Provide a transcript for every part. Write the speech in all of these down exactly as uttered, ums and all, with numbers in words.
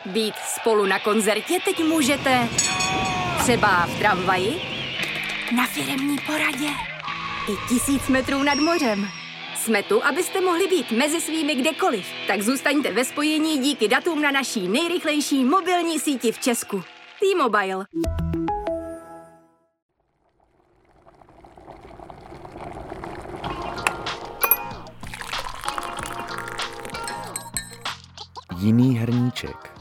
Být spolu na koncertě teď můžete třeba v tramvaji, na firemní poradě i tisíc metrů nad mořem. Jsme tu, abyste mohli být mezi svými kdekoliv. Tak zůstaňte ve spojení díky datům na naší nejrychlejší mobilní síti v Česku. T-Mobile. Jiný hrníček.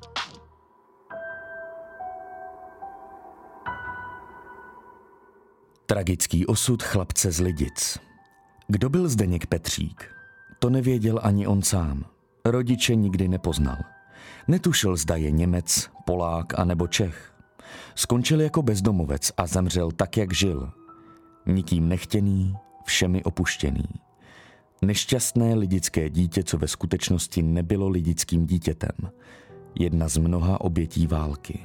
Tragický osud chlapce z Lidic. Kdo byl Zdeněk Petřík? To nevěděl ani on sám. Rodiče nikdy nepoznal. Netušil, zda je Němec, Polák a nebo Čech. Skončil jako bezdomovec a zemřel tak, jak žil. Nikým nechtěný, všemi opuštěný. Nešťastné lidické dítě, co ve skutečnosti nebylo lidickým dítětem. Jedna z mnoha obětí války.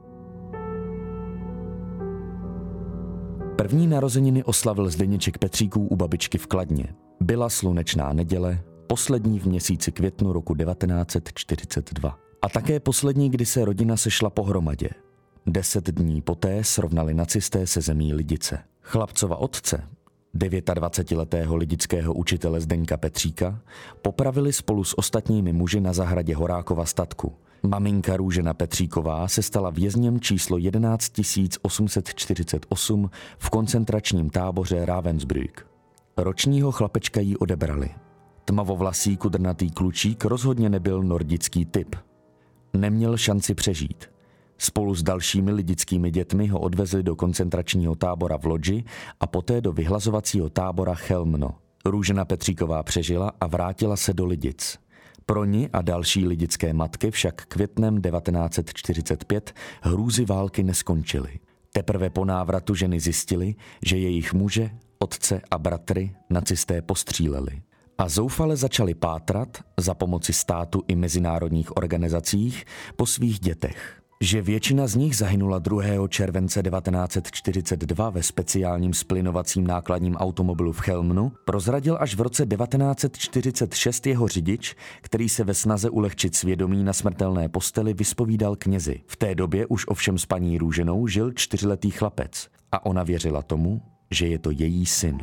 První narozeniny oslavil Zdeněček Petříků u babičky v Kladně. Byla slunečná neděle, poslední v měsíci květnu roku devatenáct set čtyřicet dva. A také poslední, kdy se rodina sešla pohromadě. Deset dní poté srovnali nacisté se zemí Lidice. Chlapcova otce, dvacetidevítiletého lidického učitele Zdeňka Petříka, popravili spolu s ostatními muži na zahradě Horákova statku. Maminka Růžena Petříková se stala vězněm číslo jedenáct tisíc osm set čtyřicet osm v koncentračním táboře Ravensbrück. Ročního chlapečka jí odebrali. Tmavovlasý kudrnatý klučík rozhodně nebyl nordický typ. Neměl šanci přežít. Spolu s dalšími lidickými dětmi ho odvezli do koncentračního tábora v Lodži a poté do vyhlazovacího tábora Chelmno. Růžena Petříková přežila a vrátila se do Lidic. Pro ní a další lidické matky však květnem devatenáct set čtyřicet pět hrůzy války neskončily. Teprve po návratu ženy zjistily, že jejich muže, otce a bratry nacisté postříleli. A zoufale začali pátrat za pomoci státu i mezinárodních organizacích po svých dětech. Že většina z nich zahynula druhého července devatenáct set čtyřicet dva ve speciálním splynovacím nákladním automobilu v Chelmnu, prozradil až v roce devatenáct set čtyřicet šest jeho řidič, který se ve snaze ulehčit svědomí na smrtelné posteli vyspovídal knězi. V té době už ovšem s paní Růženou žil čtyřletý chlapec a ona věřila tomu, že je to její syn.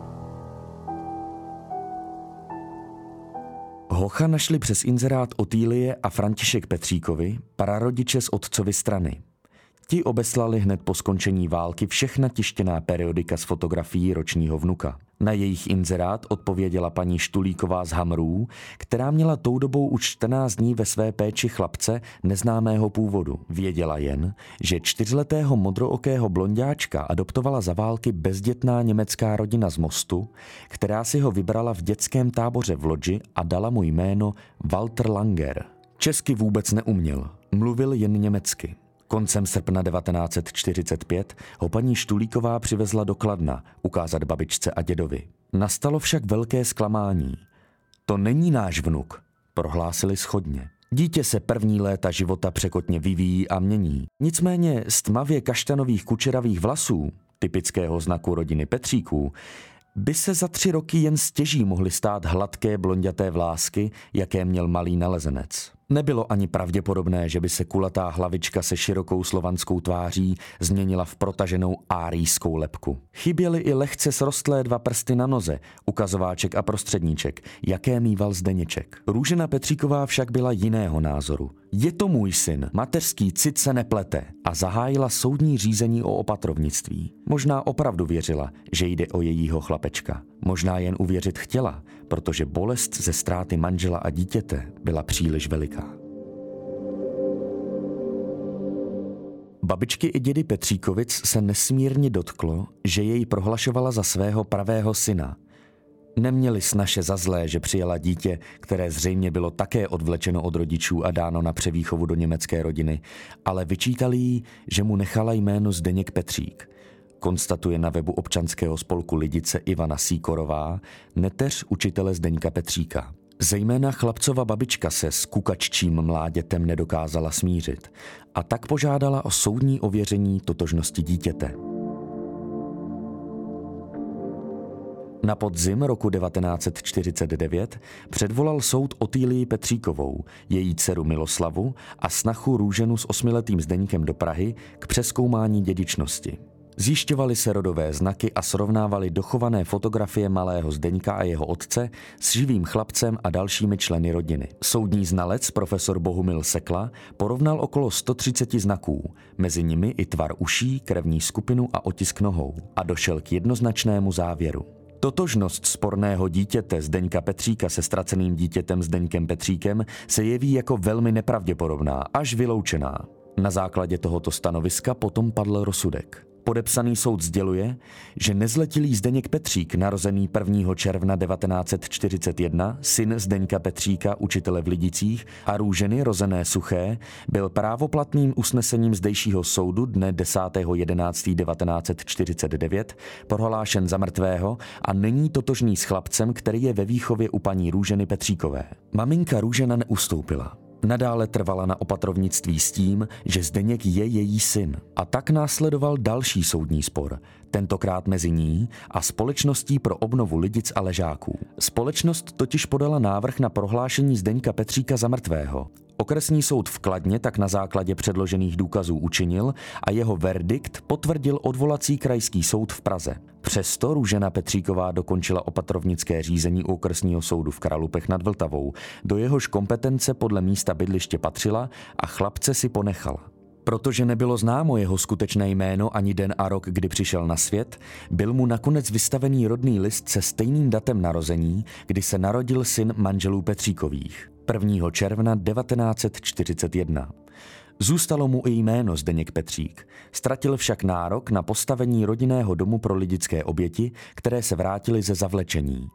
Hocha našli přes inzerát Otýlie a František Petříkovi, prarodiče z otcovy strany. Ti obeslali hned po skončení války všechna tištěná periodika s fotografií ročního vnuka. Na jejich inzerát odpověděla paní Štulíková z Hamrů, která měla tou dobou už čtrnáct dní ve své péči chlapce neznámého původu. Věděla jen, že čtyřletého modrookého blonďáčka adoptovala za války bezdětná německá rodina z Mostu, která si ho vybrala v dětském táboře v Lodži a dala mu jméno Walter Langer. Česky vůbec neuměl, mluvil jen německy. Koncem srpna devatenáct set čtyřicet pět ho paní Štulíková přivezla do Kladna ukázat babičce a dědovi. Nastalo však velké zklamání. To není náš vnuk, prohlásili shodně. Dítě se první léta života překotně vyvíjí a mění. Nicméně z tmavě kaštanových kučeravých vlasů, typického znaku rodiny Petříků, by se za tři roky jen stěží mohly stát hladké blonďaté vlásky, jaké měl malý nalezenec. Nebylo ani pravděpodobné, že by se kulatá hlavička se širokou slovanskou tváří změnila v protaženou árijskou lebku. Chyběly i lehce srostlé dva prsty na noze, ukazováček a prostředníček, jaké mýval Zdeněček. Růžena Petříková však byla jiného názoru. Je to můj syn, mateřský cit se neplete, a zahájila soudní řízení o opatrovnictví. Možná opravdu věřila, že jde o jejího chlapečka. Možná jen uvěřit chtěla, protože bolest ze ztráty manžela a dítěte byla příliš veliká. Babičky i dědy Petříkovic se nesmírně dotklo, že jej prohlašovala za svého pravého syna. Neměli snaše za zlé, že přijala dítě, které zřejmě bylo také odvlečeno od rodičů a dáno na převýchovu do německé rodiny, ale vyčítali jí, že mu nechala jméno Zdeněk Petřík. Konstatuje na webu občanského spolku Lidice Ivana Sýkorová, neteř učitele Zdeňka Petříka. Zejména chlapcova babička se s kukaččím mládětem nedokázala smířit a tak požádala o soudní ověření totožnosti dítěte. Na podzim roku devatenáct set čtyřicet devět předvolal soud Otýlii Petříkovou, její dceru Miloslavu a snachu Růženu s osmiletým Zdeňkem do Prahy k přezkoumání dědičnosti. Zjišťovaly se rodové znaky a srovnávaly dochované fotografie malého Zdeňka a jeho otce s živým chlapcem a dalšími členy rodiny. Soudní znalec profesor Bohumil Sekla porovnal okolo sto třicet znaků, mezi nimi i tvar uší, krevní skupinu a otisk nohou, a došel k jednoznačnému závěru. Totožnost sporného dítěte Zdeňka Petříka se ztraceným dítětem Zdeňkem Petříkem se jeví jako velmi nepravděpodobná, až vyloučená. Na základě tohoto stanoviska potom padl rozsudek. Podepsaný soud sděluje, že nezletilý Zdeněk Petřík, narozený prvního června devatenáct set čtyřicet jedna, syn Zdeňka Petříka, učitele v Lidicích, a Růženy, rozené Suché, byl právoplatným usnesením zdejšího soudu dne desátého jedenáctého devatenáct set čtyřicet devět prohlášen za mrtvého a není totožný s chlapcem, který je ve výchově u paní Růženy Petříkové. Maminka Růžena neustoupila. Nadále trvala na opatrovnictví s tím, že Zdeněk je její syn. A tak následoval další soudní spor, tentokrát mezi ní a Společností pro obnovu Lidic a Ležáků. Společnost totiž podala návrh na prohlášení Zdeňka Petříka za mrtvého. Okresní soud v Kladně tak na základě předložených důkazů učinil a jeho verdikt potvrdil odvolací krajský soud v Praze. Přesto Růžena Petříková dokončila opatrovnické řízení u okresního soudu v Kralupech nad Vltavou, do jehož kompetence podle místa bydliště patřila, a chlapce si ponechala. Protože nebylo známo jeho skutečné jméno ani den a rok, kdy přišel na svět, byl mu nakonec vystavený rodný list se stejným datem narození, kdy se narodil syn manželů Petříkových, prvního června devatenáct set čtyřicet jedna. Zůstalo mu i jméno Zdeněk Petřík, ztratil však nárok na postavení rodinného domu pro lidické oběti, které se vrátily ze zavlečení.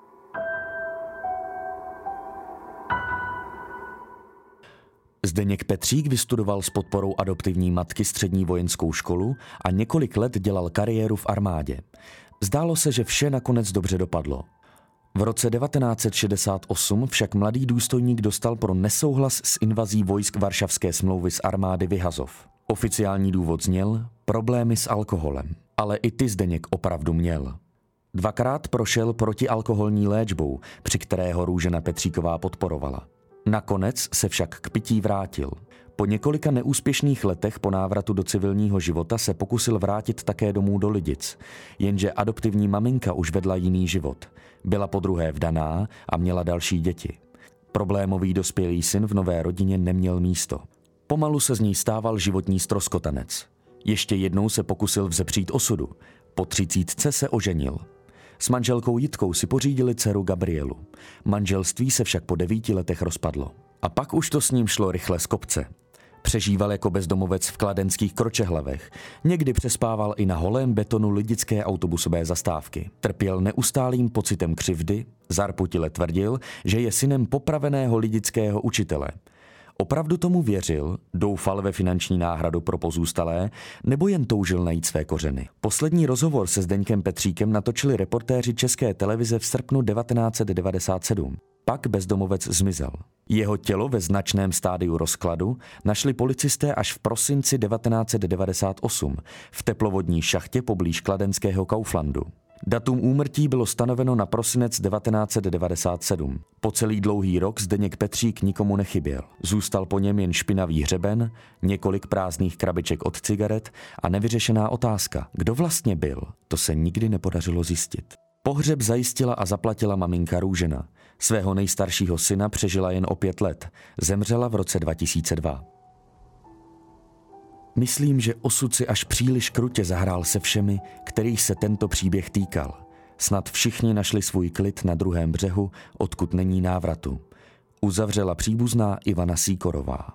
Zdeněk Petřík vystudoval s podporou adoptivní matky střední vojenskou školu a několik let dělal kariéru v armádě. Zdálo se, že vše nakonec dobře dopadlo. V roce devatenáct set šedesát osm však mladý důstojník dostal pro nesouhlas s invazí vojsk Varšavské smlouvy z armády vyhazov. Oficiální důvod zněl problémy s alkoholem, ale i ty Zdeněk opravdu měl. Dvakrát prošel protialkoholní léčbou, při které ho Růžena Petříková podporovala. Nakonec se však k pití vrátil. Po několika neúspěšných letech po návratu do civilního života se pokusil vrátit také domů do Lidic, jenže adoptivní maminka už vedla jiný život. Byla podruhé vdaná a měla další děti. Problémový dospělý syn v nové rodině neměl místo. Pomalu se z ní stával životní ztroskotanec. Ještě jednou se pokusil vzepřít osudu. Po třicítce se oženil. S manželkou Jitkou si pořídili dceru Gabrielu. Manželství se však po devíti letech rozpadlo. A pak už to s ním šlo rychle z kopce. Přežíval jako bezdomovec v kladenských Kročehlavech. Někdy přespával i na holém betonu lidické autobusové zastávky. Trpěl neustálým pocitem křivdy, zarputile tvrdil, že je synem popraveného lidického učitele. Opravdu tomu věřil, doufal ve finanční náhradu pro pozůstalé, nebo jen toužil najít své kořeny? Poslední rozhovor se Zdeňkem Petříkem natočili reportéři České televize v srpnu devatenáct set devadesát sedm. Pak bezdomovec zmizel. Jeho tělo ve značném stádiu rozkladu našli policisté až v prosinci devatenáct set devadesát osm v teplovodní šachtě poblíž kladenského Kauflandu. Datum úmrtí bylo stanoveno na prosinec devatenáct set devadesát sedm. Po celý dlouhý rok Zdeněk Petřík nikomu nechyběl. Zůstal po něm jen špinavý hřeben, několik prázdných krabiček od cigaret a nevyřešená otázka, kdo vlastně byl. To se nikdy nepodařilo zjistit. Pohřeb zajistila a zaplatila maminka Růžena. Svého nejstaršího syna přežila jen o pět let. Zemřela v roce dva tisíce dva. Myslím, že osud si až příliš krutě zahrál se všemi, kterých se tento příběh týkal. Snad všichni našli svůj klid na druhém břehu, odkud není návratu. Uzavřela příbuzná Ivana Sýkorová.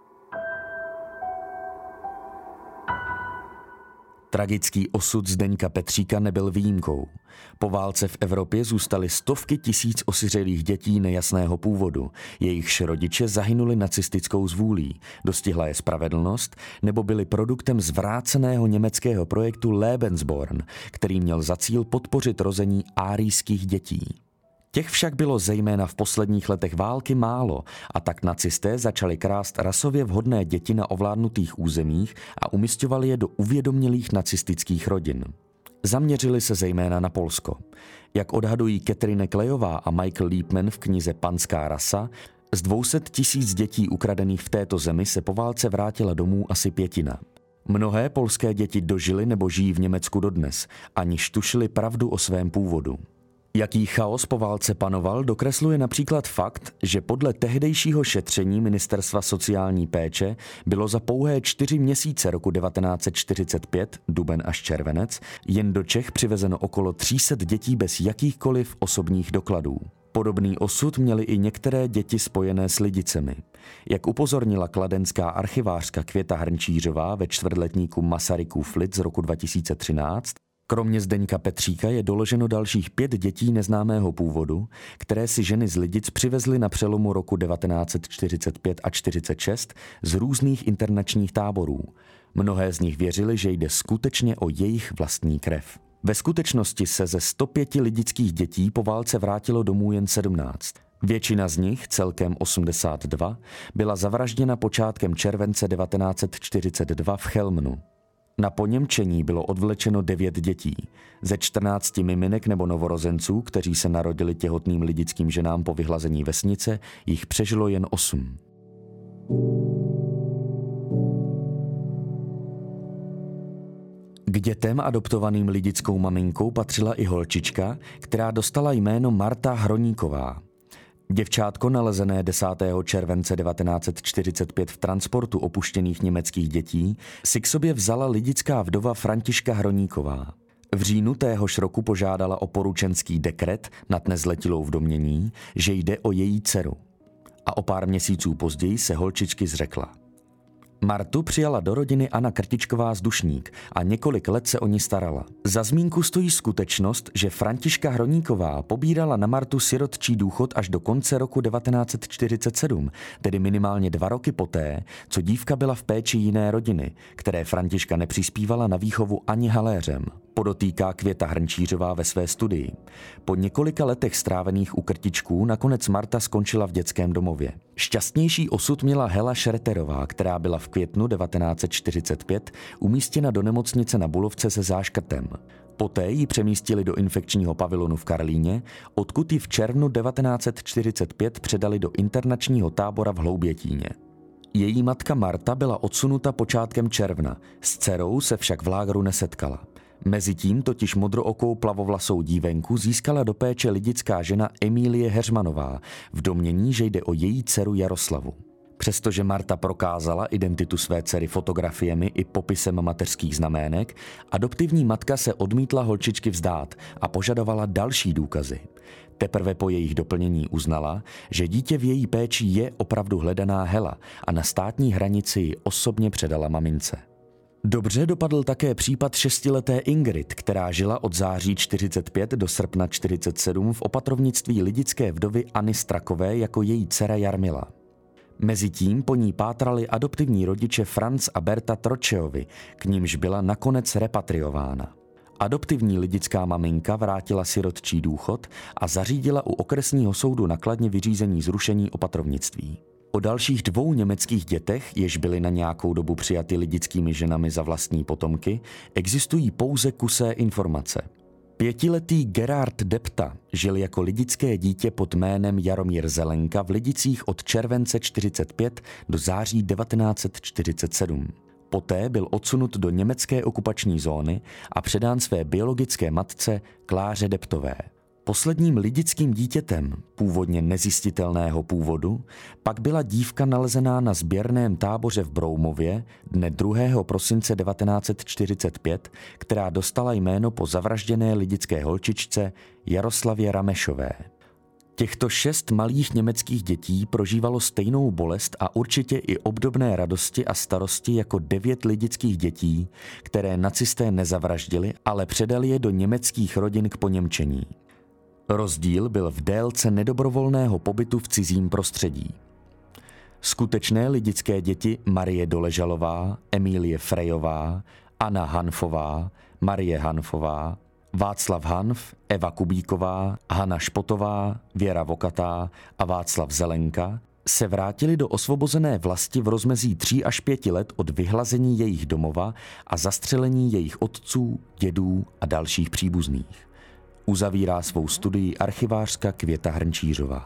Tragický osud Zdeňka Petříka nebyl výjimkou. Po válce v Evropě zůstaly stovky tisíc osiřelých dětí nejasného původu. Jejichž rodiče zahynuli nacistickou zvůlí, dostihla je spravedlnost nebo byli produktem zvráceného německého projektu Lebensborn, který měl za cíl podpořit rození árijských dětí. Těch však bylo zejména v posledních letech války málo a tak nacisté začali krást rasově vhodné děti na ovládnutých územích a umisťovali je do uvědomělých nacistických rodin. Zaměřili se zejména na Polsko. Jak odhadují Catherine Klejová a Michael Liebman v knize Panská rasa, z dvě stě tisíc dětí ukradených v této zemi se po válce vrátila domů asi pětina. Mnohé polské děti dožily nebo žijí v Německu dodnes, aniž tušili pravdu o svém původu. Jaký chaos po válce panoval, dokresluje například fakt, že podle tehdejšího šetření Ministerstva sociální péče bylo za pouhé čtyři měsíce roku devatenáct set čtyřicet pět, duben až červenec, jen do Čech přivezeno okolo tři sta dětí bez jakýchkoliv osobních dokladů. Podobný osud měly i některé děti spojené s Lidicemi. Jak upozornila kladenská archivářka Květa Hrnčířová ve čtvrtletníku Masarykův lid z roku dva tisíce třináct, kromě Zdeňka Petříka je doloženo dalších pět dětí neznámého původu, které si ženy z Lidic přivezly na přelomu roku devatenáct set čtyřicet pět a čtyřicet šest z různých internačních táborů. Mnohé z nich věřily, že jde skutečně o jejich vlastní krev. Ve skutečnosti se ze sto pěti lidických dětí po válce vrátilo domů jen sedmnáct. Většina z nich, celkem osmdesát dva, byla zavražděna počátkem července devatenáct set čtyřicet dva v Chelmnu. Na poněmčení bylo odvlečeno devět dětí. Ze čtrnácti miminek nebo novorozenců, kteří se narodili těhotným lidickým ženám po vyhlazení vesnice, jich přežilo jen osm. K dětem adoptovaným lidickou maminkou patřila i holčička, která dostala jméno Marta Hroníková. Děvčátko nalezené desátého července devatenáct set čtyřicet pět v transportu opuštěných německých dětí si k sobě vzala lidická vdova Františka Hroníková. V říjnu téhož roku požádala o poručenský dekret nad nezletilou v domnění, že jde o její dceru. A o pár měsíců později se holčičky zřekla. Martu přijala do rodiny Anna Krtičková z Dušník a několik let se o ní starala. Za zmínku stojí skutečnost, že Františka Hroníková pobírala na Martu sirotčí důchod až do konce roku devatenáct set čtyřicet sedm, tedy minimálně dva roky poté, co dívka byla v péči jiné rodiny, které Františka nepřispívala na výchovu ani haléřem. Podotýká Květa Hrnčířová ve své studii. Po několika letech strávených u Krtičků nakonec Marta skončila v dětském domově. Šťastnější osud měla Hela Šreterová, která byla v květnu devatenáct set čtyřicet pět umístěna do nemocnice na Bulovce se záškrtem. Poté ji přemístili do infekčního pavilonu v Karlíně, odkud ji v červnu devatenáct set čtyřicet pět předali do internačního tábora v Hloubětíně. Její matka Marta byla odsunuta počátkem června, s dcerou se však v lágru nesetkala. Mezitím totiž modrookou plavovlasou dívenku získala do péče lidická žena Emílie Heřmanová v domnění, že jde o její dceru Jaroslavu. Přestože Marta prokázala identitu své dcery fotografiemi i popisem mateřských znamének, adoptivní matka se odmítla holčičky vzdát a požadovala další důkazy. Teprve po jejich doplnění uznala, že dítě v její péči je opravdu hledaná Hela a na státní hranici ji osobně předala mamince. Dobře dopadl také případ šestileté Ingrid, která žila od září čtyřicet pět do srpna čtyřicet sedm v opatrovnictví lidické vdovy Anny Strakové jako její dcera Jarmila. Mezitím po ní pátrali adoptivní rodiče Franz a Berta Tročeovi, k nímž byla nakonec repatriována. Adoptivní lidická maminka vrátila sirotčí důchod a zařídila u okresního soudu na Kladně vyřízení zrušení opatrovnictví. O dalších dvou německých dětech, jež byly na nějakou dobu přijaty lidickými ženami za vlastní potomky, existují pouze kusé informace. Pětiletý Gerard Depta žil jako lidické dítě pod jménem Jaromír Zelenka v Lidicích od července čtyřicet pět do září devatenáct set čtyřicet sedm. Poté byl odsunut do německé okupační zóny a předán své biologické matce Kláře Deptové. Posledním lidickým dítětem, původně nezjistitelného původu, pak byla dívka nalezená na sběrném táboře v Broumově dne druhého prosince devatenáct set čtyřicet pět, která dostala jméno po zavražděné lidické holčičce Jaroslavě Ramešové. Těchto šest malých německých dětí prožívalo stejnou bolest a určitě i obdobné radosti a starosti jako devět lidických dětí, které nacisté nezavraždili, ale předali je do německých rodin k poněmčení. Rozdíl byl v délce nedobrovolného pobytu v cizím prostředí. Skutečné lidické děti Marie Doležalová, Emílie Frejová, Anna Hanfová, Marie Hanfová, Václav Hanf, Eva Kubíková, Hana Špotová, Věra Vokatá a Václav Zelenka se vrátili do osvobozené vlasti v rozmezí tří až pěti let od vyhlazení jejich domova a zastřelení jejich otců, dědů a dalších příbuzných. Uzavírá svou studii archivářka Květa Hrnčířová.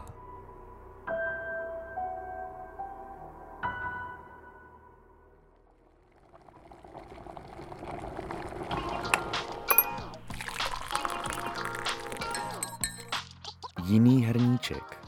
Jiný hrníček.